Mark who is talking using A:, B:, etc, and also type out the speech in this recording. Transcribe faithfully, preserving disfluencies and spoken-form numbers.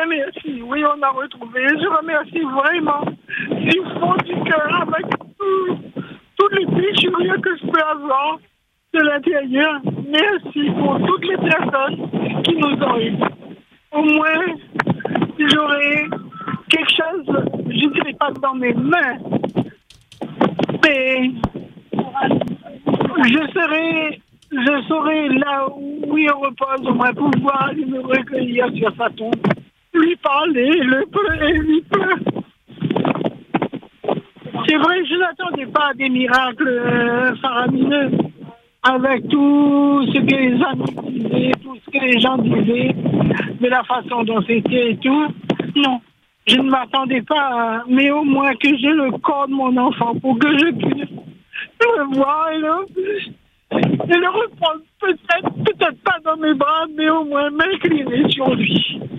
A: bien merci. Oui, on a retrouvé. Je remercie vraiment du fond du cœur avec tout, toutes les déchirures que je peux avoir de l'intérieur. Merci pour toutes les personnes qui nous ont aidés. Au moins, j'aurai quelque chose, je ne dirais pas dans mes mains, mais je serai, je serai là où il repose, au moins pouvoir aller me recueillir sur sa tombe, lui parler, le pleurer, lui pleurer. C'est vrai, je n'attendais pas à des miracles euh, faramineux, avec tout ce que les amis disaient, tout ce que les gens disaient, de la façon dont c'était et tout. Non, je ne m'attendais pas, à, mais au moins que j'ai le corps de mon enfant pour que je puisse le voir et le, et le reprendre peut-être, peut-être pas dans mes bras, mais au moins m'incliner sur lui.